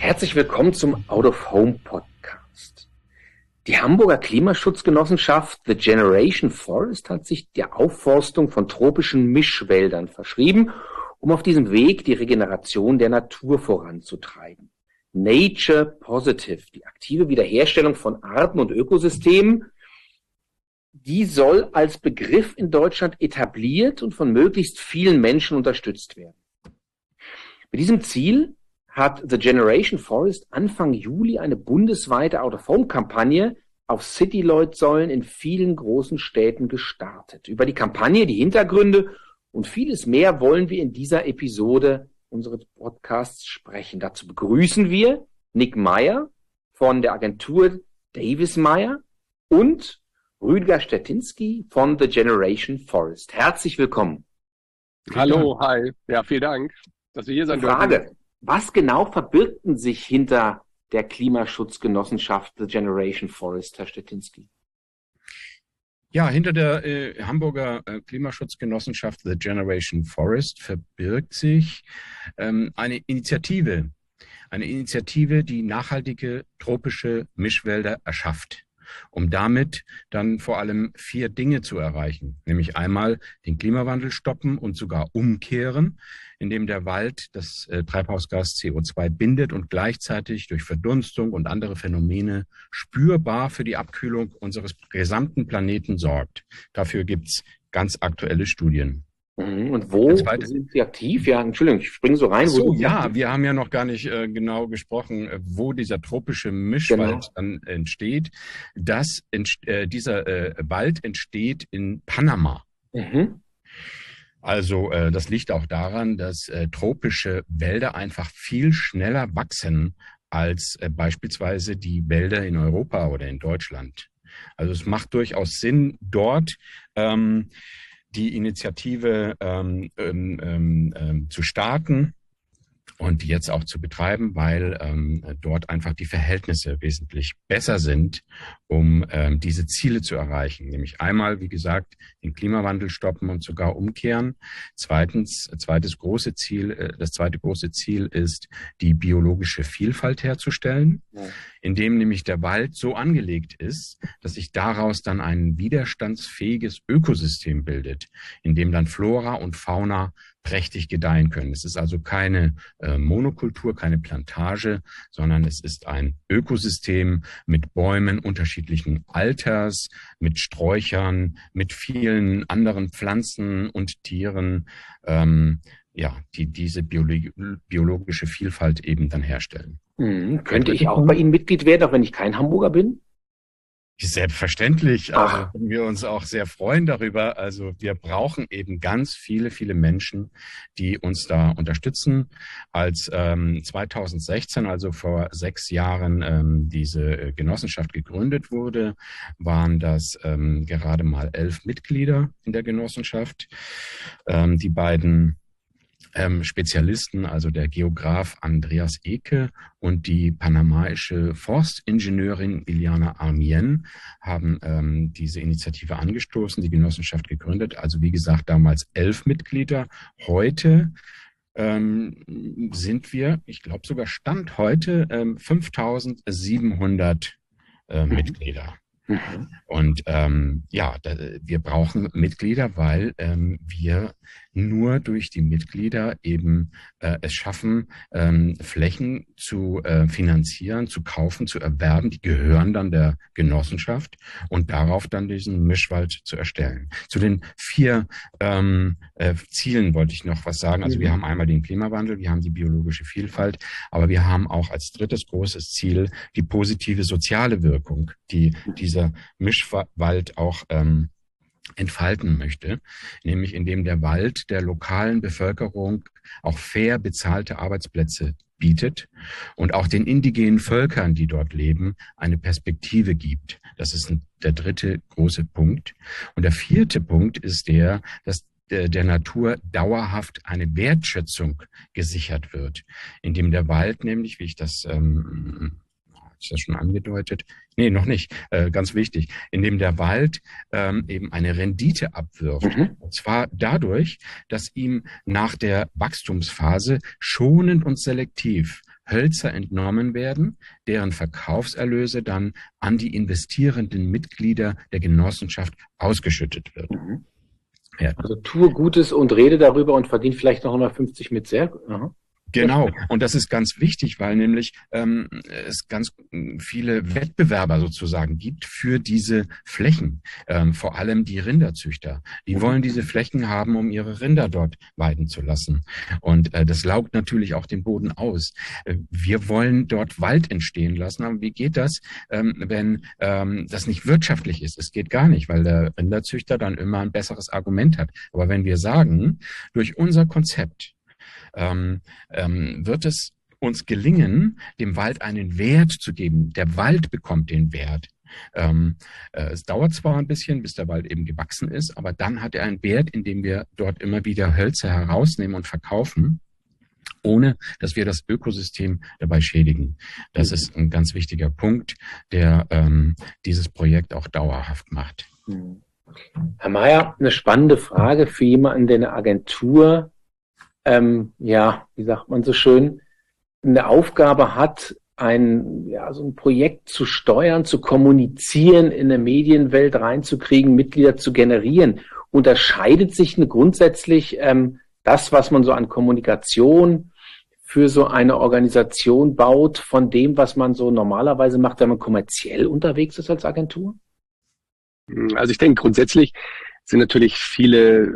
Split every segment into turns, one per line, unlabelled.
Herzlich willkommen zum Out of Home Podcast. Die Hamburger Klimaschutzgenossenschaft The Generation Forest hat sich der Aufforstung von tropischen Mischwäldern verschrieben, um auf diesem Weg die Regeneration der Natur voranzutreiben. Nature Positive, die aktive Wiederherstellung von Arten und Ökosystemen, die soll als Begriff in Deutschland etabliert und von möglichst vielen Menschen unterstützt werden. Mit diesem Ziel hat The Generation Forest Anfang Juli eine bundesweite Out-of-Home-Kampagne auf City-Lloyd-Säulen in vielen großen Städten gestartet. Über die Kampagne, die Hintergründe und vieles mehr wollen wir in dieser Episode unseres Podcasts sprechen. Dazu begrüßen wir Nick Meyer von der Agentur Davis Meyer und Rüdiger Stettinski von The Generation Forest. Herzlich willkommen.
Hallo, hi. Ja, vielen Dank, dass wir hier sein dürfen.
Frage: Was genau verbirgten sich hinter der Klimaschutzgenossenschaft The Generation Forest, Herr Stettinski?
Ja, hinter der Hamburger Klimaschutzgenossenschaft The Generation Forest verbirgt sich eine Initiative, die nachhaltige tropische Mischwälder erschafft, um damit dann vor allem 4 Dinge zu erreichen, nämlich einmal den Klimawandel stoppen und sogar umkehren, indem der Wald das Treibhausgas CO2 bindet und gleichzeitig durch Verdunstung und andere Phänomene spürbar für die Abkühlung unseres gesamten Planeten sorgt. Dafür gibt's ganz aktuelle Studien.
Und wo sind Sie aktiv? Ja, Entschuldigung, ich springe so rein.
Wir haben ja noch gar nicht genau gesprochen, wo dieser tropische Mischwald dann entsteht. Dieser Wald entsteht in Panama.
Mhm.
Also das liegt auch daran, dass tropische Wälder einfach viel schneller wachsen als beispielsweise die Wälder in Europa oder in Deutschland. Also es macht durchaus Sinn, dort die Initiative zu starten und jetzt auch zu betreiben, weil dort einfach die Verhältnisse wesentlich besser sind, um diese Ziele zu erreichen. Nämlich einmal, wie gesagt, den Klimawandel stoppen und sogar umkehren. Das zweite große Ziel ist, die biologische Vielfalt herzustellen, indem nämlich der Wald so angelegt ist, dass sich daraus dann ein widerstandsfähiges Ökosystem bildet, in dem dann Flora und Fauna prächtig gedeihen können. Es ist also keine Monokultur, keine Plantage, sondern es ist ein Ökosystem mit Bäumen unterschiedlichen Alters, mit Sträuchern, mit vielen anderen Pflanzen und Tieren, die diese biologische Vielfalt eben dann herstellen.
Könnte ich auch bei Ihnen Mitglied werden, auch wenn ich kein Hamburger bin?
Selbstverständlich. Also wir uns auch sehr freuen darüber. Also wir brauchen eben ganz viele Menschen, die uns da unterstützen. Als 2016, also vor 6 Jahren, diese Genossenschaft gegründet wurde, waren das gerade mal 11 Mitglieder in der Genossenschaft. Die beiden Spezialisten, also der Geograf Andreas Eke und die panamaische Forstingenieurin Iliana Armien, haben diese Initiative angestoßen, die Genossenschaft gegründet. Also wie gesagt, damals 11 Mitglieder. Heute sind wir, ich glaube sogar Stand heute, 5.700 Mitglieder. Und wir brauchen Mitglieder, weil wir nur durch die Mitglieder eben es schaffen, Flächen zu finanzieren, zu kaufen, zu erwerben. Die gehören dann der Genossenschaft und darauf dann diesen Mischwald zu erstellen. Zu den 4 Zielen wollte ich noch was sagen. Also wir haben einmal den Klimawandel, wir haben die biologische Vielfalt, aber wir haben auch als drittes großes Ziel die positive soziale Wirkung, die dieser Mischwald auch entfalten möchte, nämlich indem der Wald der lokalen Bevölkerung auch fair bezahlte Arbeitsplätze bietet und auch den indigenen Völkern, die dort leben, eine Perspektive gibt. Das ist der dritte große Punkt. Und der 4. Punkt ist dass der Natur dauerhaft eine Wertschätzung gesichert wird, indem der Wald nämlich, wie ich das ist das schon angedeutet? Nee, noch nicht. Ganz wichtig. Indem der Wald eben eine Rendite abwirft. Und zwar dadurch, dass ihm nach der Wachstumsphase schonend und selektiv Hölzer entnommen werden, deren Verkaufserlöse dann an die investierenden Mitglieder der Genossenschaft ausgeschüttet wird.
Mhm. Ja. Also tue Gutes und rede darüber und verdiene vielleicht noch 150 mit sehr. Aha.
Genau, und das ist ganz wichtig, weil nämlich es ganz viele Wettbewerber sozusagen gibt für diese Flächen, vor allem die Rinderzüchter. Die wollen diese Flächen haben, um ihre Rinder dort weiden zu lassen. Und das laugt natürlich auch den Boden aus. Wir wollen dort Wald entstehen lassen, aber wie geht das, wenn das nicht wirtschaftlich ist? Es geht gar nicht, weil der Rinderzüchter dann immer ein besseres Argument hat. Aber wenn wir sagen, durch unser Konzept wird es uns gelingen, dem Wald einen Wert zu geben. Der Wald bekommt den Wert. Es dauert zwar ein bisschen, bis der Wald eben gewachsen ist, aber dann hat er einen Wert, indem wir dort immer wieder Hölzer herausnehmen und verkaufen, ohne dass wir das Ökosystem dabei schädigen. Das ist ein ganz wichtiger Punkt, der dieses Projekt auch dauerhaft macht.
Herr Mayer, eine spannende Frage für jemanden, der eine Agentur wie sagt man so schön, eine Aufgabe hat, so ein Projekt zu steuern, zu kommunizieren, in eine Medienwelt reinzukriegen, Mitglieder zu generieren. Unterscheidet sich grundsätzlich das, was man so an Kommunikation für so eine Organisation baut, von dem, was man so normalerweise macht, wenn man kommerziell unterwegs ist als Agentur?
Also ich denke, grundsätzlich sind natürlich viele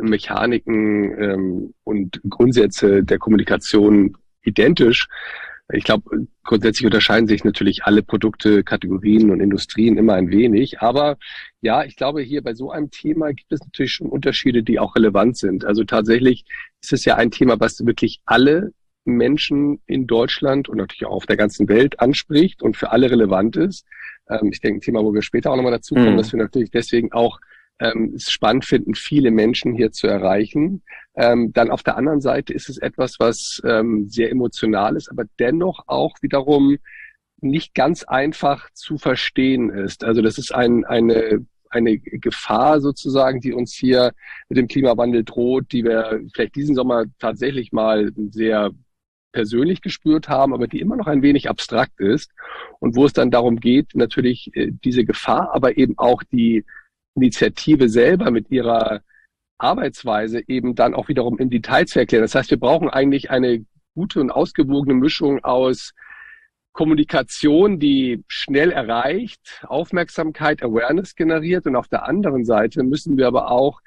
Mechaniken und Grundsätze der Kommunikation identisch. Ich glaube, grundsätzlich unterscheiden sich natürlich alle Produkte, Kategorien und Industrien immer ein wenig. Aber ja, ich glaube, hier bei so einem Thema gibt es natürlich schon Unterschiede, die auch relevant sind. Also tatsächlich ist es ja ein Thema, was wirklich alle Menschen in Deutschland und natürlich auch auf der ganzen Welt anspricht und für alle relevant ist. Ich denke, ein Thema, wo wir später auch nochmal dazu kommen, dass wir natürlich deswegen auch es spannend finden, viele Menschen hier zu erreichen. Dann auf der anderen Seite ist es etwas, was sehr emotional ist, aber dennoch auch wiederum nicht ganz einfach zu verstehen ist. Also das ist eine Gefahr sozusagen, die uns hier mit dem Klimawandel droht, die wir vielleicht diesen Sommer tatsächlich mal sehr persönlich gespürt haben, aber die immer noch ein wenig abstrakt ist und wo es dann darum geht, natürlich diese Gefahr, aber eben auch die Initiative selber mit ihrer Arbeitsweise eben dann auch wiederum im Detail zu erklären. Das heißt, wir brauchen eigentlich eine gute und ausgewogene Mischung aus Kommunikation, die schnell erreicht, Aufmerksamkeit, Awareness generiert, und auf der anderen Seite müssen wir aber auch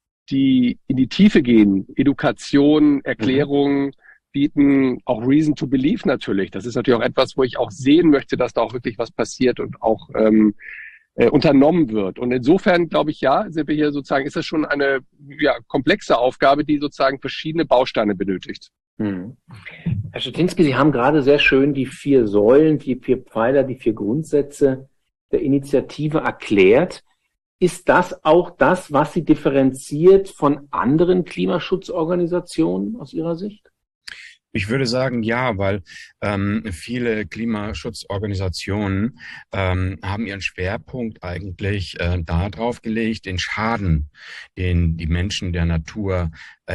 in die Tiefe gehen, Education, Erklärung bieten, auch Reason to Believe natürlich. Das ist natürlich auch etwas, wo ich auch sehen möchte, dass da auch wirklich was passiert und auch unternommen wird. Und insofern glaube ich, sind wir hier sozusagen, ist das schon eine komplexe Aufgabe, die sozusagen verschiedene Bausteine benötigt.
Herr Schetinski, Sie haben gerade sehr schön die 4 Säulen, die 4 Pfeiler, die 4 Grundsätze der Initiative erklärt. Ist das auch das, was Sie differenziert von anderen Klimaschutzorganisationen aus Ihrer Sicht?
Ich würde sagen, ja, weil viele Klimaschutzorganisationen haben ihren Schwerpunkt eigentlich darauf gelegt, den Schaden, den die Menschen der Natur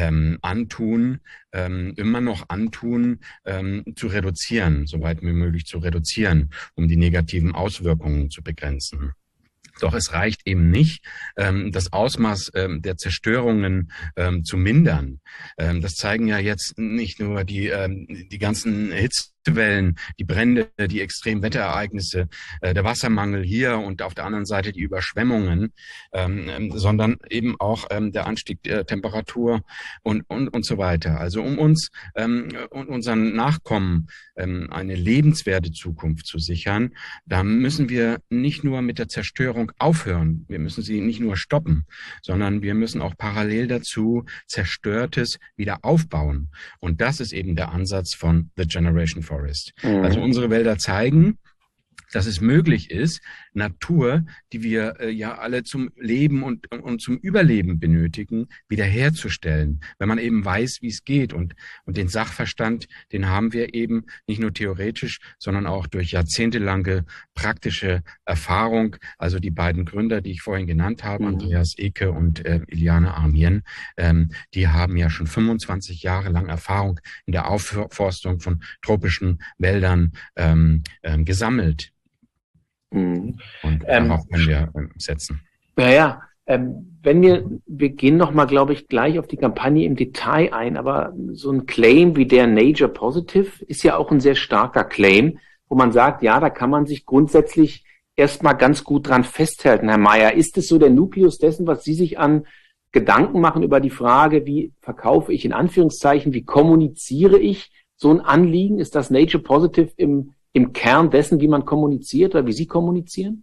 antun, immer noch antun, zu reduzieren, soweit wie möglich zu reduzieren, um die negativen Auswirkungen zu begrenzen. Doch es reicht eben nicht, das Ausmaß der Zerstörungen zu mindern. Das zeigen ja jetzt nicht nur die ganzen Hitzewellen, die Brände, die Extremwetterereignisse, der Wassermangel hier und auf der anderen Seite die Überschwemmungen, sondern eben auch der Anstieg der Temperatur und so weiter. Also um uns und unseren Nachkommen eine lebenswerte Zukunft zu sichern, da müssen wir nicht nur mit der Zerstörung aufhören. Wir müssen sie nicht nur stoppen, sondern wir müssen auch parallel dazu Zerstörtes wieder aufbauen. Und das ist eben der Ansatz von The Generation Forest. Also unsere Wälder zeigen, dass es möglich ist, Natur, die wir ja alle zum Leben und zum Überleben benötigen, wiederherzustellen. Wenn man eben weiß, wie es geht und den Sachverstand, den haben wir eben nicht nur theoretisch, sondern auch durch jahrzehntelange praktische Erfahrung. Also die beiden Gründer, die ich vorhin genannt habe, Andreas Eke und Iliane Armien, die haben ja schon 25 Jahre lang Erfahrung in der Aufforstung von tropischen Wäldern gesammelt. Und darauf können wir setzen.
Naja, wenn wir gehen nochmal, glaube ich, gleich auf die Kampagne im Detail ein, aber so ein Claim wie der Nature Positive ist ja auch ein sehr starker Claim, wo man sagt, ja, da kann man sich grundsätzlich erstmal ganz gut dran festhalten, Herr Meyer. Ist es so der Nukleus dessen, was Sie sich an Gedanken machen über die Frage, wie verkaufe ich in Anführungszeichen, wie kommuniziere ich so ein Anliegen? Ist das Nature Positive im Kern dessen, wie man kommuniziert oder wie Sie kommunizieren?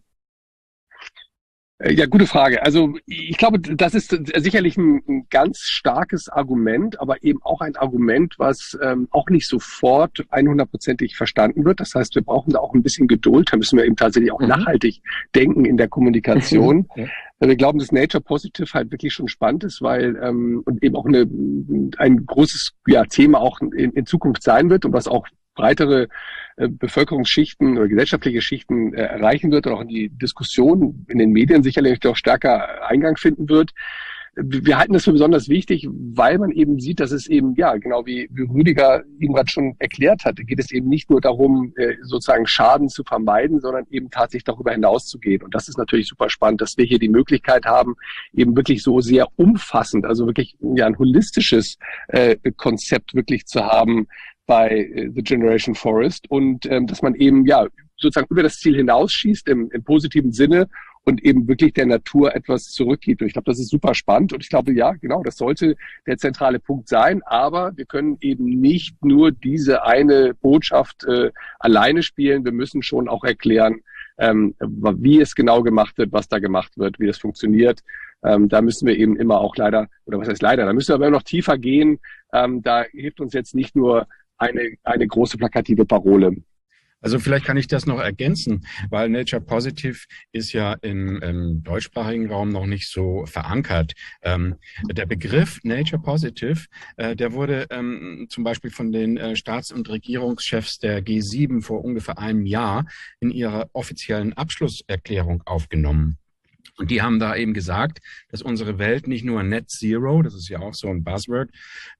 Ja, gute Frage. Also ich glaube, das ist sicherlich ein ganz starkes Argument, aber eben auch ein Argument, was auch nicht sofort 100%ig verstanden wird. Das heißt, wir brauchen da auch ein bisschen Geduld. Da müssen wir eben tatsächlich auch nachhaltig denken in der Kommunikation. Ja. Wir glauben, dass Nature Positive halt wirklich schon spannend ist, weil und eben auch ein großes Thema auch in Zukunft sein wird und was auch breitere Bevölkerungsschichten oder gesellschaftliche Schichten erreichen wird und auch in die Diskussion in den Medien sicherlich auch stärker Eingang finden wird. Wir halten das für besonders wichtig, weil man eben sieht, dass es eben, ja, genau wie Rüdiger eben gerade schon erklärt hat, geht es eben nicht nur darum, sozusagen Schaden zu vermeiden, sondern eben tatsächlich darüber hinaus zu gehen. Und das ist natürlich super spannend, dass wir hier die Möglichkeit haben, eben wirklich so sehr umfassend, also wirklich ein holistisches Konzept wirklich zu haben bei The Generation Forest und dass man eben sozusagen über das Ziel hinausschießt im positiven Sinne und eben wirklich der Natur etwas zurückgibt. Und ich glaube, das ist super spannend. Und ich glaube, ja, genau, das sollte der zentrale Punkt sein. Aber wir können eben nicht nur diese eine Botschaft alleine spielen. Wir müssen schon auch erklären, wie es genau gemacht wird, was da gemacht wird, wie es funktioniert. Da müssen wir eben immer auch leider, oder was heißt leider, da müssen wir aber noch tiefer gehen. Da hilft uns jetzt nicht nur eine große plakative Parole.
Also vielleicht kann ich das noch ergänzen, weil Nature Positive ist ja im deutschsprachigen Raum noch nicht so verankert. Der Begriff Nature Positive, der wurde zum Beispiel von den Staats- und Regierungschefs der G7 vor ungefähr einem Jahr in ihrer offiziellen Abschlusserklärung aufgenommen. Und die haben da eben gesagt, dass unsere Welt nicht nur Net Zero, das ist ja auch so ein Buzzword,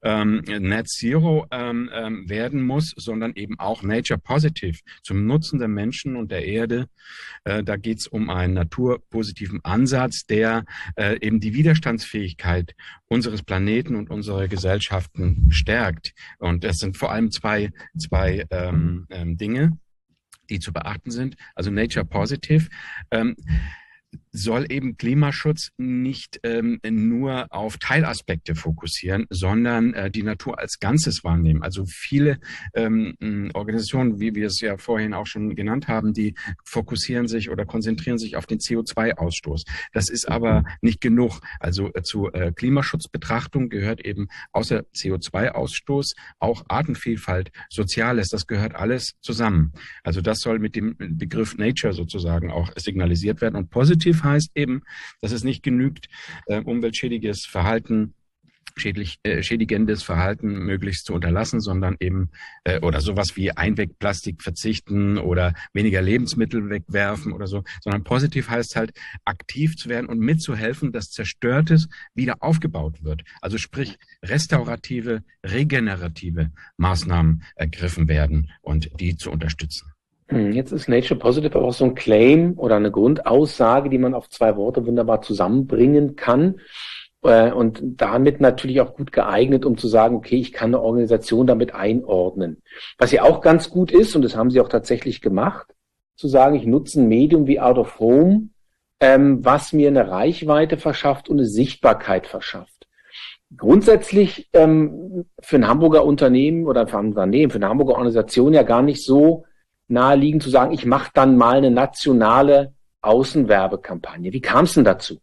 Net Zero werden muss, sondern eben auch Nature Positive zum Nutzen der Menschen und der Erde. Da geht es um einen naturpositiven Ansatz, der eben die Widerstandsfähigkeit unseres Planeten und unserer Gesellschaften stärkt. Und das sind vor allem zwei Dinge, die zu beachten sind. Also Nature Positive soll eben Klimaschutz nicht nur auf Teilaspekte fokussieren, sondern die Natur als Ganzes wahrnehmen. Also viele Organisationen, wie wir es ja vorhin auch schon genannt haben, die fokussieren sich oder konzentrieren sich auf den CO2-Ausstoß. Das ist aber nicht genug. Also zu Klimaschutzbetrachtung gehört eben außer CO2-Ausstoß auch Artenvielfalt, Soziales. Das gehört alles zusammen. Also das soll mit dem Begriff Nature sozusagen auch signalisiert werden. Und positiv heißt eben, dass es nicht genügt, umweltschädigendes Verhalten möglichst zu unterlassen, sondern eben oder sowas wie Einwegplastik verzichten oder weniger Lebensmittel wegwerfen oder so, sondern positiv heißt halt, aktiv zu werden und mitzuhelfen, dass Zerstörtes wieder aufgebaut wird. Also sprich, restaurative, regenerative Maßnahmen ergriffen werden und die zu unterstützen.
Jetzt ist Nature Positive auch so ein Claim oder eine Grundaussage, die man auf zwei Worte wunderbar zusammenbringen kann und damit natürlich auch gut geeignet, um zu sagen, okay, ich kann eine Organisation damit einordnen. Was ja auch ganz gut ist, und das haben sie auch tatsächlich gemacht, zu sagen, ich nutze ein Medium wie Out of Home, was mir eine Reichweite verschafft und eine Sichtbarkeit verschafft. Grundsätzlich für ein Hamburger Unternehmen oder für eine Hamburger Organisation ja gar nicht so naheliegend zu sagen, ich mache dann mal eine nationale Außenwerbekampagne. Wie kam es denn dazu?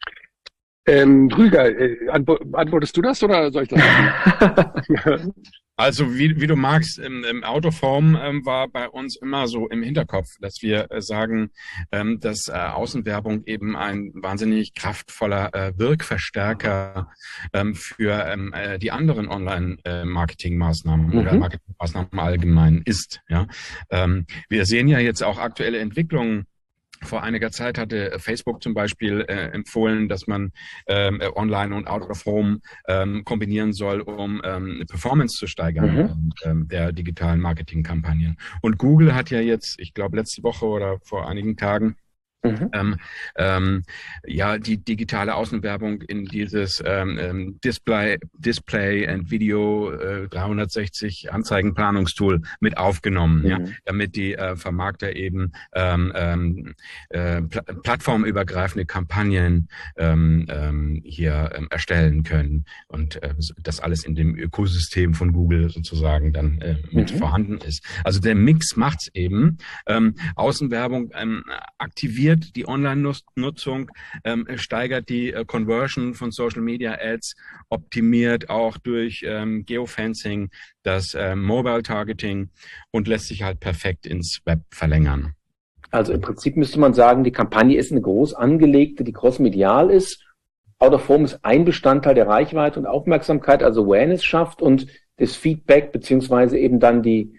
Rüdiger, antwortest du das oder soll ich das machen?
Also wie du magst, im Autoform war bei uns immer so im Hinterkopf, dass wir sagen, dass Außenwerbung eben ein wahnsinnig kraftvoller Wirkverstärker für die anderen Online-Marketing-Maßnahmen oder Marketingmaßnahmen allgemein ist. Ja, wir sehen ja jetzt auch aktuelle Entwicklungen. Vor einiger Zeit hatte Facebook zum Beispiel empfohlen, dass man Online und Out of Home kombinieren soll, um Performance zu steigern der digitalen Marketingkampagnen. Und Google hat ja jetzt, ich glaube letzte Woche oder vor einigen Tagen, ja, die digitale Außenwerbung in dieses Display and Video 360 Anzeigenplanungstool mit aufgenommen, ja, damit die Vermarkter eben plattformübergreifende Kampagnen hier erstellen können und das alles in dem Ökosystem von Google sozusagen dann mit vorhanden ist. Also der Mix macht's eben. Außenwerbung aktiviert die Online-Nutzung, steigert die Conversion von Social Media Ads, optimiert auch durch Geofencing das Mobile Targeting und lässt sich halt perfekt ins Web verlängern.
Also im Prinzip müsste man sagen, die Kampagne ist eine groß angelegte, die crossmedial ist. Out of Home ist ein Bestandteil der Reichweite und Aufmerksamkeit, also Awareness schafft und das Feedback beziehungsweise eben dann die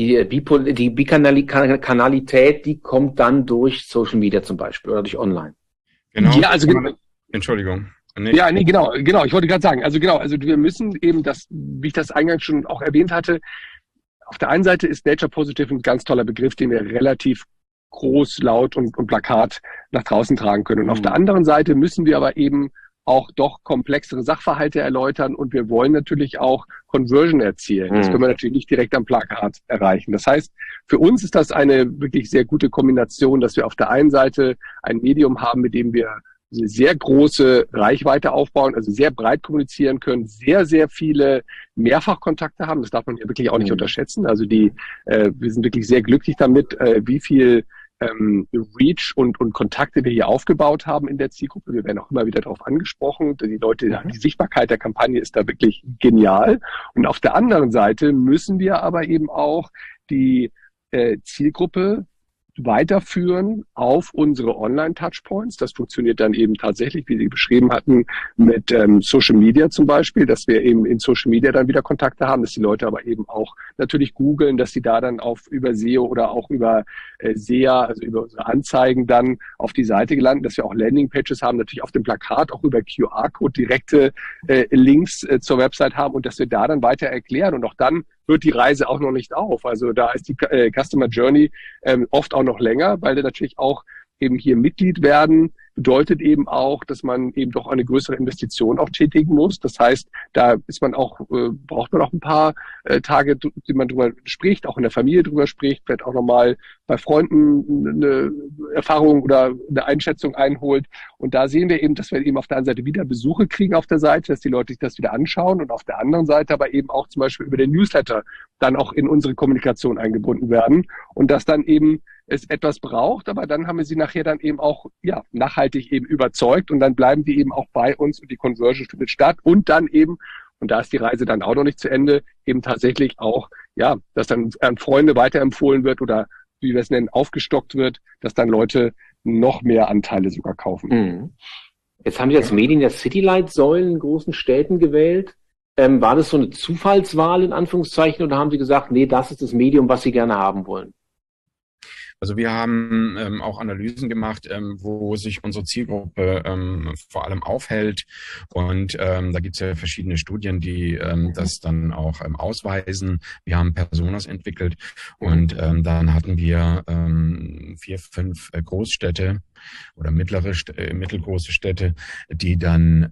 Bikanalität, die kommt dann durch Social Media zum Beispiel oder durch Online.
Genau.
Ja, also
Entschuldigung.
Ja, nee, genau. Ich wollte gerade sagen, also wir müssen eben das, wie ich das eingangs schon auch erwähnt hatte, auf der einen Seite ist Nature Positive ein ganz toller Begriff, den wir relativ groß, laut und Plakat nach draußen tragen können. Und auf der anderen Seite müssen wir aber eben auch doch komplexere Sachverhalte erläutern und wir wollen natürlich auch Conversion erzielen. Das können wir natürlich nicht direkt am Plakat erreichen. Das heißt, für uns ist das eine wirklich sehr gute Kombination, dass wir auf der einen Seite ein Medium haben, mit dem wir eine sehr große Reichweite aufbauen, also sehr breit kommunizieren können, sehr, sehr viele Mehrfachkontakte haben. Das darf man ja wirklich auch nicht unterschätzen. Also wir sind wirklich sehr glücklich damit, wie viel Reach und Kontakte wir hier aufgebaut haben in der Zielgruppe. Wir werden auch immer wieder darauf angesprochen. Die Leute, die Sichtbarkeit der Kampagne ist da wirklich genial. Und auf der anderen Seite müssen wir aber eben auch die Zielgruppe weiterführen auf unsere Online-Touchpoints. Das funktioniert dann eben tatsächlich, wie Sie beschrieben hatten, mit Social Media zum Beispiel, dass wir eben in Social Media dann wieder Kontakte haben, dass die Leute aber eben auch natürlich googeln, dass sie da dann über SEO oder auch über SEA, also über unsere Anzeigen dann auf die Seite gelandet, dass wir auch Landingpages haben, natürlich auf dem Plakat auch über QR-Code direkte Links zur Website haben und dass wir da dann weiter erklären und auch dann hört die Reise auch noch nicht auf. Also da ist die Customer Journey oft auch noch länger, weil wir natürlich auch eben hier Mitglied werden, bedeutet eben auch, dass man eben doch eine größere Investition auch tätigen muss. Das heißt, da ist man auch, braucht man auch ein paar Tage, die man drüber spricht, auch in der Familie drüber spricht, vielleicht auch nochmal bei Freunden eine Erfahrung oder eine Einschätzung einholt. Und da sehen wir eben, dass wir eben auf der einen Seite wieder Besuche kriegen auf der Seite, dass die Leute sich das wieder anschauen und auf der anderen Seite aber eben auch zum Beispiel über den Newsletter dann auch in unsere Kommunikation eingebunden werden und dass dann eben es etwas braucht, aber dann haben wir sie nachher dann eben auch nachhaltig eben überzeugt und dann bleiben die eben auch bei uns und die Conversion findet statt und dann eben, und da ist die Reise dann auch noch nicht zu Ende, eben tatsächlich auch, dass dann an Freunde weiterempfohlen wird oder wie wir es nennen, aufgestockt wird, dass dann Leute noch mehr Anteile sogar kaufen.
Jetzt haben Sie als Medien ja Citylight-Säulen in großen Städten gewählt. War das so eine Zufallswahl in Anführungszeichen oder haben Sie gesagt, nee, das ist das Medium, was Sie gerne haben wollen?
Also wir haben auch Analysen gemacht, wo sich unsere Zielgruppe vor allem aufhält. Und da gibt es ja verschiedene Studien, die das dann auch ausweisen. Wir haben Personas entwickelt und dann hatten wir 4, 5 Großstädte oder mittelgroße Städte, die dann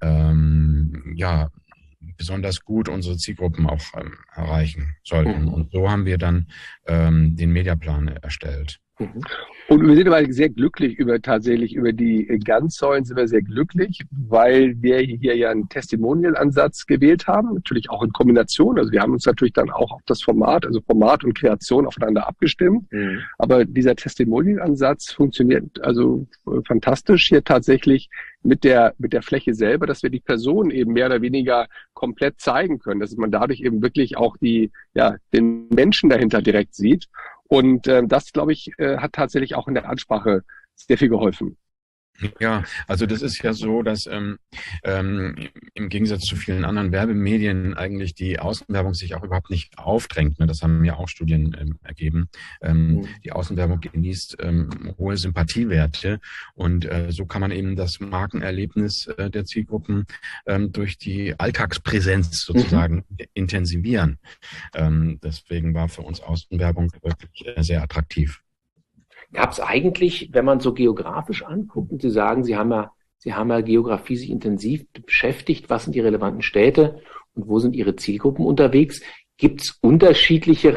besonders gut unsere Zielgruppen auch erreichen sollten. Und so haben wir dann den Mediaplan erstellt.
Mhm.
Und wir sind aber sehr glücklich tatsächlich über die Ganzsäulen sind wir sehr glücklich, weil wir hier ja einen Testimonial-Ansatz gewählt haben, natürlich auch in Kombination. Also wir haben uns natürlich dann auch auf das Format, also Format und Kreation aufeinander abgestimmt.
Mhm.
Aber dieser Testimonial-Ansatz funktioniert also fantastisch hier tatsächlich mit der Fläche selber, dass wir die Person eben mehr oder weniger komplett zeigen können, dass man dadurch eben wirklich auch den Menschen dahinter direkt sieht. Und das, glaube ich, hat tatsächlich auch in der Ansprache sehr viel geholfen.
Ja, also das ist ja so, dass im Gegensatz zu vielen anderen Werbemedien eigentlich die Außenwerbung sich auch überhaupt nicht aufdrängt. Ne? Das haben ja auch Studien ergeben. Die Außenwerbung genießt hohe Sympathiewerte und so kann man eben das Markenerlebnis der Zielgruppen durch die Alltagspräsenz sozusagen intensivieren. Deswegen war für uns Außenwerbung wirklich sehr attraktiv.
Gab es eigentlich, wenn man so geografisch anguckt, und Sie sagen, Sie haben ja Geografie sich intensiv beschäftigt, was sind die relevanten Städte und wo sind Ihre Zielgruppen unterwegs? Gibt es unterschiedliche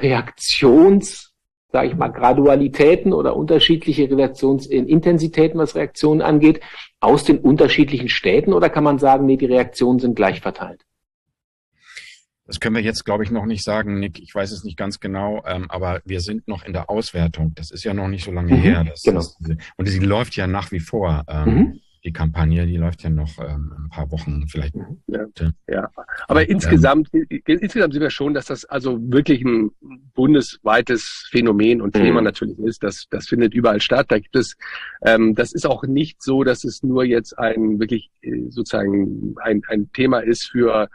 Gradualitäten oder unterschiedliche Intensitäten, was Reaktionen angeht, aus den unterschiedlichen Städten? Oder kann man sagen, nee, die Reaktionen sind gleich verteilt?
Das können wir jetzt, glaube ich, noch nicht sagen, Nick. Ich weiß es nicht ganz genau, aber wir sind noch in der Auswertung. Das ist ja noch nicht so lange her. Und sie läuft ja nach wie vor. Die Kampagne, die läuft ja noch ein paar Wochen vielleicht.
Ja. Aber insgesamt sind wir schon, dass das also wirklich ein bundesweites Phänomen und Thema natürlich ist. Das findet überall statt. Da gibt es, das ist auch nicht so, dass es nur jetzt ein wirklich sozusagen ein Thema ist für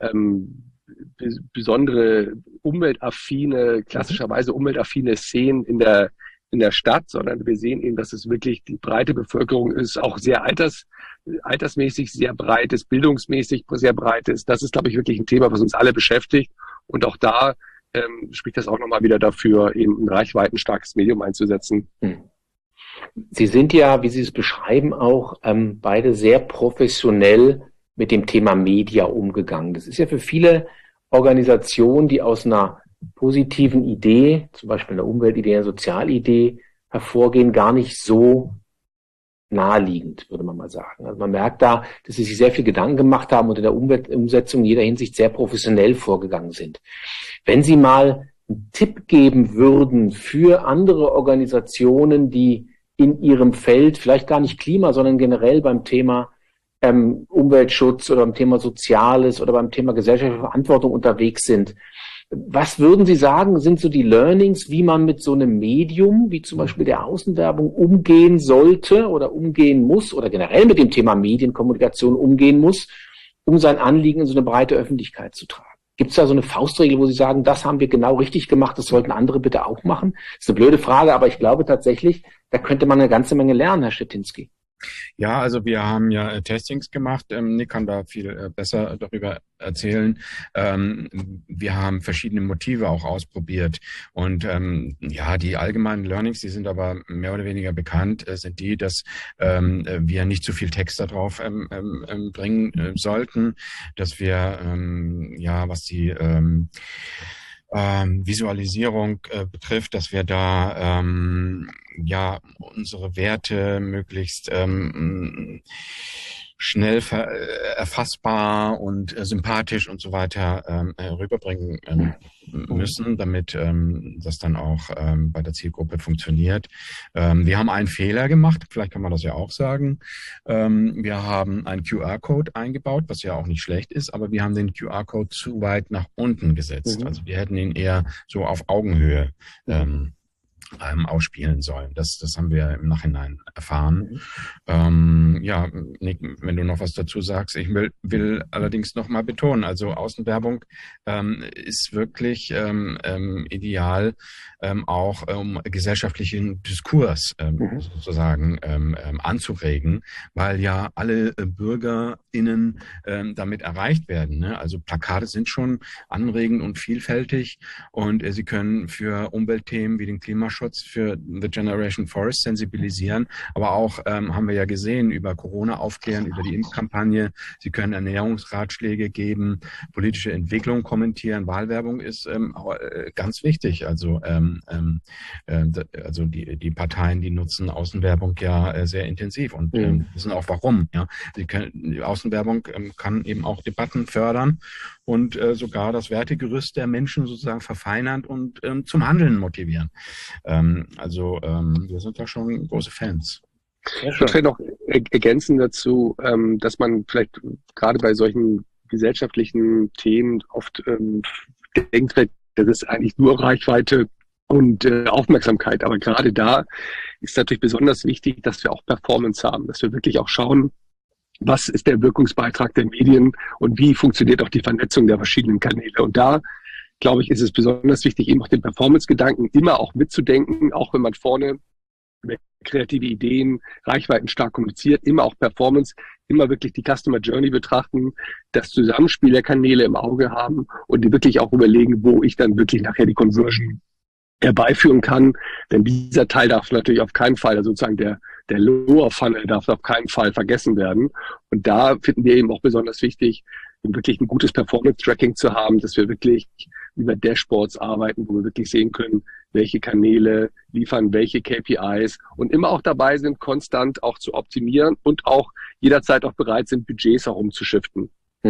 besondere klassischerweise umweltaffine Szenen in der Stadt, sondern wir sehen eben, dass es wirklich die breite Bevölkerung ist, auch sehr altersmäßig sehr breit ist, bildungsmäßig sehr breit ist. Das ist, glaube ich, wirklich ein Thema, was uns alle beschäftigt. Und auch da spricht das auch nochmal wieder dafür, eben ein reichweitenstarkes Medium einzusetzen.
Sie sind ja, wie Sie es beschreiben, auch beide sehr professionell mit dem Thema Media umgegangen. Das ist ja für viele Organisationen, die aus einer positiven Idee, zum Beispiel einer Umweltidee, einer Sozialidee hervorgehen, gar nicht so naheliegend, würde man mal sagen. Also man merkt da, dass sie sich sehr viel Gedanken gemacht haben und in der Umsetzung in jeder Hinsicht sehr professionell vorgegangen sind. Wenn Sie mal einen Tipp geben würden für andere Organisationen, die in ihrem Feld, vielleicht gar nicht Klima, sondern generell beim Thema Umweltschutz oder beim Thema Soziales oder beim Thema gesellschaftliche Verantwortung unterwegs sind. Was würden Sie sagen, sind so die Learnings, wie man mit so einem Medium, wie zum Beispiel der Außenwerbung, umgehen sollte oder umgehen muss oder generell mit dem Thema Medienkommunikation umgehen muss, um sein Anliegen in so eine breite Öffentlichkeit zu tragen? Gibt es da so eine Faustregel, wo Sie sagen, das haben wir genau richtig gemacht, das sollten andere bitte auch machen? Das ist eine blöde Frage, aber ich glaube tatsächlich, da könnte man eine ganze Menge lernen, Herr Schetinski.
Ja, also wir haben ja Testings gemacht. Nick kann da viel besser darüber erzählen. Wir haben verschiedene Motive auch ausprobiert. Und die allgemeinen Learnings, die sind aber mehr oder weniger bekannt, sind die, dass wir nicht zu viel Text darauf bringen sollten, dass wir, was die Visualisierung betrifft, dass wir da unsere Werte möglichst schnell erfassbar und sympathisch und so weiter rüberbringen müssen, damit das dann auch bei der Zielgruppe funktioniert. Wir haben einen Fehler gemacht, vielleicht kann man das ja auch sagen. Wir haben einen QR-Code eingebaut, was ja auch nicht schlecht ist, aber wir haben den QR-Code zu weit nach unten gesetzt. Also wir hätten ihn eher so auf Augenhöhe ausspielen sollen. Das haben wir im Nachhinein erfahren. Nick, wenn du noch was dazu sagst, ich will allerdings noch mal betonen, also Außenwerbung ist wirklich ideal, auch um gesellschaftlichen Diskurs sozusagen anzuregen, weil ja alle BürgerInnen damit erreicht werden. Ne? Also Plakate sind schon anregend und vielfältig und sie können für Umweltthemen wie den Klimaschutz Klimaschutz für The Generation Forest sensibilisieren, aber auch haben wir ja gesehen, über Corona aufklären, über die Impfkampagne. Sie können Ernährungsratschläge geben, politische Entwicklung kommentieren. Wahlwerbung ist ganz wichtig. Also die Parteien, die nutzen Außenwerbung ja sehr intensiv und wissen auch warum. Ja, die Außenwerbung kann eben auch Debatten fördern und sogar das Wertegerüst der Menschen sozusagen verfeinern und zum Handeln motivieren. Wir sind da schon große Fans.
Ich würde vielleicht noch ergänzen dazu, dass man vielleicht gerade bei solchen gesellschaftlichen Themen oft denkt, das ist eigentlich nur Reichweite und Aufmerksamkeit. Aber gerade da ist natürlich besonders wichtig, dass wir auch Performance haben, dass wir wirklich auch schauen, was ist der Wirkungsbeitrag der Medien und wie funktioniert auch die Vernetzung der verschiedenen Kanäle. Und da, glaube ich, ist es besonders wichtig, eben auch den Performance-Gedanken immer auch mitzudenken, auch wenn man vorne kreative Ideen, Reichweiten stark kommuniziert, immer auch Performance, immer wirklich die Customer Journey betrachten, das Zusammenspiel der Kanäle im Auge haben und die wirklich auch überlegen, wo ich dann wirklich nachher die Conversion herbeiführen kann. Denn dieser Teil darf natürlich auf keinen Fall, also sozusagen der Lower Funnel darf auf keinen Fall vergessen werden. Und da finden wir eben auch besonders wichtig, wirklich ein gutes Performance-Tracking zu haben, dass wir wirklich über Dashboards arbeiten, wo wir wirklich sehen können, welche Kanäle liefern welche KPIs und immer auch dabei sind, konstant auch zu optimieren und auch jederzeit auch bereit sind, Budgets herumzuschiften.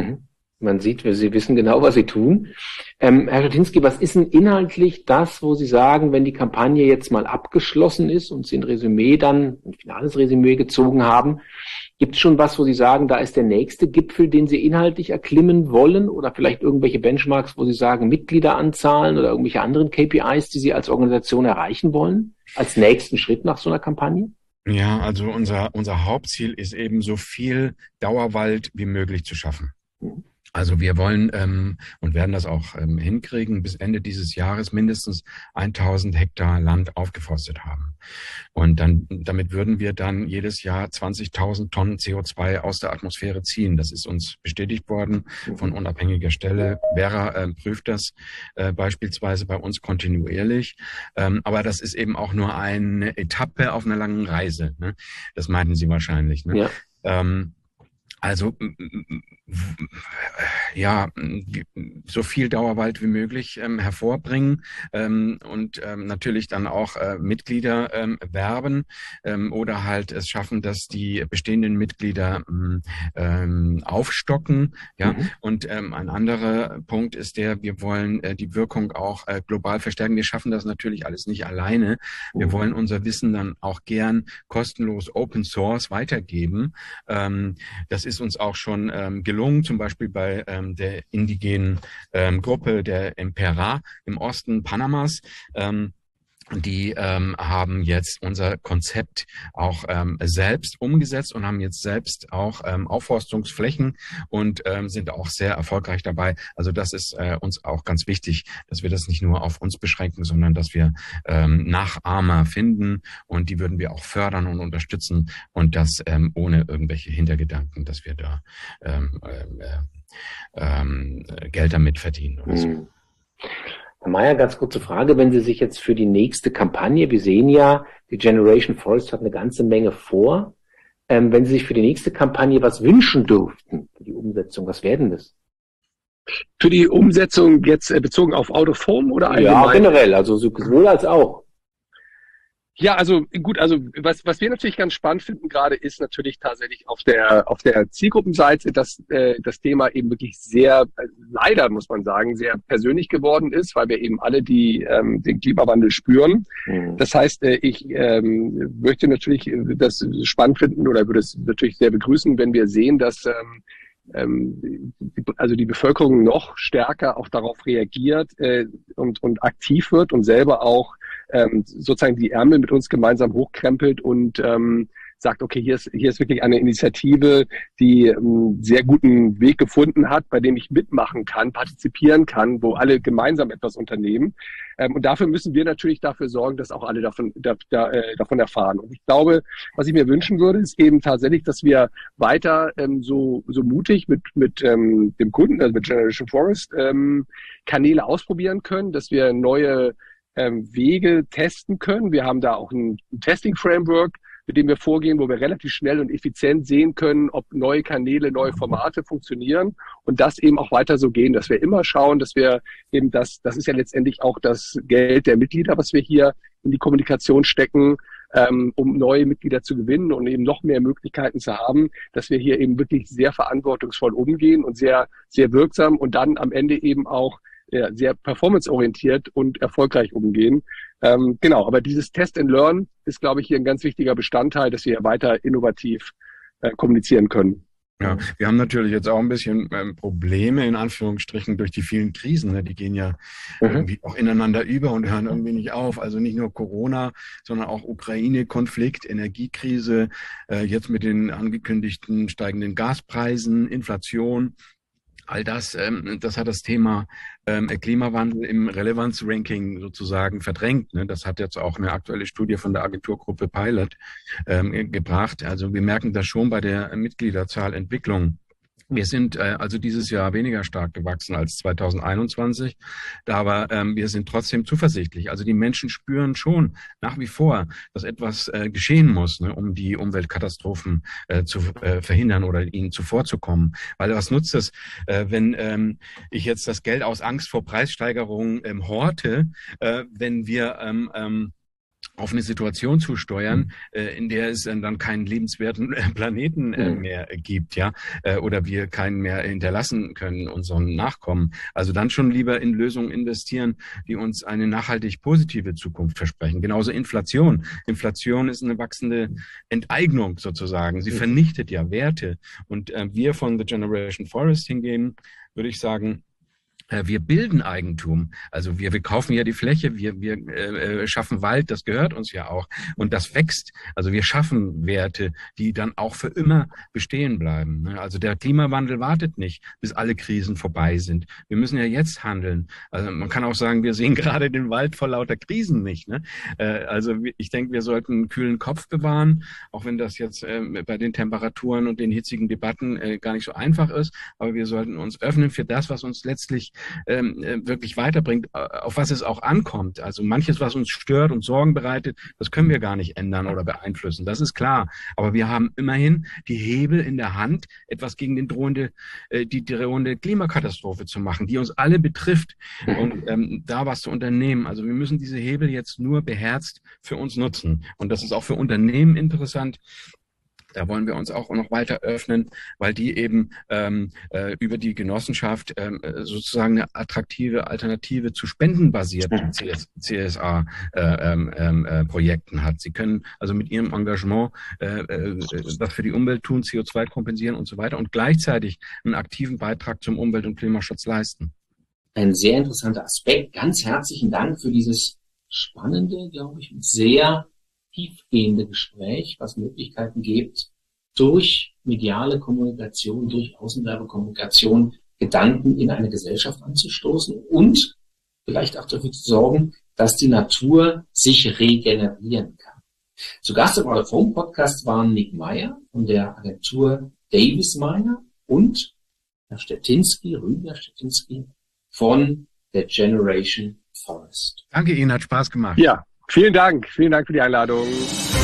Man sieht, Sie wissen genau, was Sie tun. Herr Schetinski, was ist denn inhaltlich das, wo Sie sagen, wenn die Kampagne jetzt mal abgeschlossen ist und Sie ein finales Resümee gezogen haben, gibt es schon was, wo Sie sagen, da ist der nächste Gipfel, den Sie inhaltlich erklimmen wollen oder vielleicht irgendwelche Benchmarks, wo Sie sagen, Mitgliederanzahlen oder irgendwelche anderen KPIs, die Sie als Organisation erreichen wollen, als nächsten Schritt nach so einer Kampagne?
Ja, also unser Hauptziel ist eben, so viel Dauerwald wie möglich zu schaffen. Also wir wollen und werden das auch hinkriegen, bis Ende dieses Jahres mindestens 1000 Hektar Land aufgeforstet haben. Und damit würden wir dann jedes Jahr 20.000 Tonnen CO2 aus der Atmosphäre ziehen. Das ist uns bestätigt worden von unabhängiger Stelle. Vera prüft das beispielsweise bei uns kontinuierlich. Aber das ist eben auch nur eine Etappe auf einer langen Reise. Ne? Das meinten Sie wahrscheinlich. Ne? Ja. So viel Dauerwald wie möglich hervorbringen und natürlich dann auch Mitglieder werben oder halt es schaffen, dass die bestehenden Mitglieder aufstocken. Ja, und ein anderer Punkt ist wir wollen die Wirkung auch global verstärken. Wir schaffen das natürlich alles nicht alleine. Wir wollen unser Wissen dann auch gern kostenlos Open Source weitergeben. Das ist uns auch schon gelungen, zum Beispiel bei der indigenen Gruppe der Impera im Osten Panamas. Die haben jetzt unser Konzept auch selbst umgesetzt und haben jetzt selbst auch Aufforstungsflächen und sind auch sehr erfolgreich dabei. Also das ist uns auch ganz wichtig, dass wir das nicht nur auf uns beschränken, sondern dass wir Nachahmer finden und die würden wir auch fördern und unterstützen und das ohne irgendwelche Hintergedanken, dass wir da Geld damit verdienen oder so.
Herr Meyer, ganz kurze Frage, wenn Sie sich jetzt für die nächste Kampagne, wir sehen ja, die Generation Forest hat eine ganze Menge vor, wenn Sie sich für die nächste Kampagne was wünschen dürften, für die Umsetzung, was wäre denn das?
Für die Umsetzung jetzt bezogen auf Out of Home oder allgemein?
Ja, generell, also sowohl als auch.
Ja, also gut, also was wir natürlich ganz spannend finden gerade ist natürlich tatsächlich auf der Zielgruppenseite, dass das Thema eben wirklich sehr, leider muss man sagen, sehr persönlich geworden ist, weil wir eben alle den Klimawandel spüren. Das heißt, ich möchte natürlich das spannend finden oder würde es natürlich sehr begrüßen, wenn wir sehen, dass also die Bevölkerung noch stärker auch darauf reagiert und aktiv wird und selber auch sozusagen die Ärmel mit uns gemeinsam hochkrempelt und sagt, okay, hier ist wirklich eine Initiative, die einen sehr guten Weg gefunden hat, bei dem ich mitmachen kann, partizipieren kann, wo alle gemeinsam etwas unternehmen. Und dafür müssen wir natürlich dafür sorgen, dass auch alle davon erfahren. Und ich glaube, was ich mir wünschen würde, ist eben tatsächlich, dass wir weiter so mutig mit dem Kunden, also mit Generation Forest, Kanäle ausprobieren können, dass wir neue Wege testen können. Wir haben da auch ein Testing-Framework, mit dem wir vorgehen, wo wir relativ schnell und effizient sehen können, ob neue Kanäle, neue Formate funktionieren und das eben auch weiter so gehen, dass wir immer schauen, dass wir eben das ist ja letztendlich auch das Geld der Mitglieder, was wir hier in die Kommunikation stecken, um neue Mitglieder zu gewinnen und eben noch mehr Möglichkeiten zu haben, dass wir hier eben wirklich sehr verantwortungsvoll umgehen und sehr, sehr wirksam und dann am Ende eben auch sehr performanceorientiert und erfolgreich umgehen. Genau, aber dieses Test and Learn ist, glaube ich, hier ein ganz wichtiger Bestandteil, dass wir weiter innovativ kommunizieren können.
Ja, wir haben natürlich jetzt auch ein bisschen Probleme, in Anführungsstrichen, durch die vielen Krisen. Ne? Die gehen ja irgendwie auch ineinander über und hören irgendwie nicht auf. Also nicht nur Corona, sondern auch Ukraine-Konflikt, Energiekrise, jetzt mit den angekündigten steigenden Gaspreisen, Inflation. All das, das hat das Thema Klimawandel im Relevanz-Ranking sozusagen verdrängt. Ne? Das hat jetzt auch eine aktuelle Studie von der Agenturgruppe Pilot gebracht. Also wir merken das schon bei der Mitgliederzahlentwicklung. Wir sind also dieses Jahr weniger stark gewachsen als 2021, aber wir sind trotzdem zuversichtlich. Also die Menschen spüren schon nach wie vor, dass etwas geschehen muss, ne, um die Umweltkatastrophen zu verhindern oder ihnen zuvorzukommen. Weil was nutzt es, wenn ich jetzt das Geld aus Angst vor Preissteigerungen horte, wenn wir auf eine Situation zusteuern, in der es dann keinen lebenswerten Planeten mehr gibt, ja, oder wir keinen mehr hinterlassen können unseren Nachkommen. Also dann schon lieber in Lösungen investieren, die uns eine nachhaltig positive Zukunft versprechen. Genauso Inflation. Inflation ist eine wachsende Enteignung sozusagen. Sie vernichtet ja Werte. Und wir von The Generation Forest hingegen, würde ich sagen, wir bilden Eigentum. Also wir kaufen ja die Fläche, wir schaffen Wald, das gehört uns ja auch. Und das wächst. Also wir schaffen Werte, die dann auch für immer bestehen bleiben. Also der Klimawandel wartet nicht, bis alle Krisen vorbei sind. Wir müssen ja jetzt handeln. Also man kann auch sagen, wir sehen gerade den Wald vor lauter Krisen nicht. Ne? Also ich denke, wir sollten einen kühlen Kopf bewahren, auch wenn das jetzt bei den Temperaturen und den hitzigen Debatten gar nicht so einfach ist. Aber wir sollten uns öffnen für das, was uns letztlich wirklich weiterbringt, auf was es auch ankommt. Also manches, was uns stört und Sorgen bereitet, das können wir gar nicht ändern oder beeinflussen. Das ist klar. Aber wir haben immerhin die Hebel in der Hand, etwas gegen die drohende Klimakatastrophe zu machen, die uns alle betrifft und da was zu unternehmen. Also wir müssen diese Hebel jetzt nur beherzt für uns nutzen. Und das ist auch für Unternehmen interessant. Da wollen wir uns auch noch weiter öffnen, weil die eben über die Genossenschaft sozusagen eine attraktive Alternative zu spendenbasierten CSA-Projekten hat. Sie können also mit ihrem Engagement was für die Umwelt tun, CO2 kompensieren und so weiter und gleichzeitig einen aktiven Beitrag zum Umwelt- und Klimaschutz leisten.
Ein sehr interessanter Aspekt. Ganz herzlichen Dank für dieses spannende, glaube ich, sehr tiefgehende Gespräch, was Möglichkeiten gibt, durch mediale Kommunikation, durch Außenwerbekommunikation Gedanken in eine Gesellschaft anzustoßen und vielleicht auch dafür zu sorgen, dass die Natur sich regenerieren kann. Zu Gast im Out of Home Podcast waren Nick Meyer von der Agentur Davis Meyer und Herr Stettinski, Rüdiger Stettinski von der Generation Forest.
Danke Ihnen, hat Spaß gemacht.
Ja. Vielen Dank für die Einladung.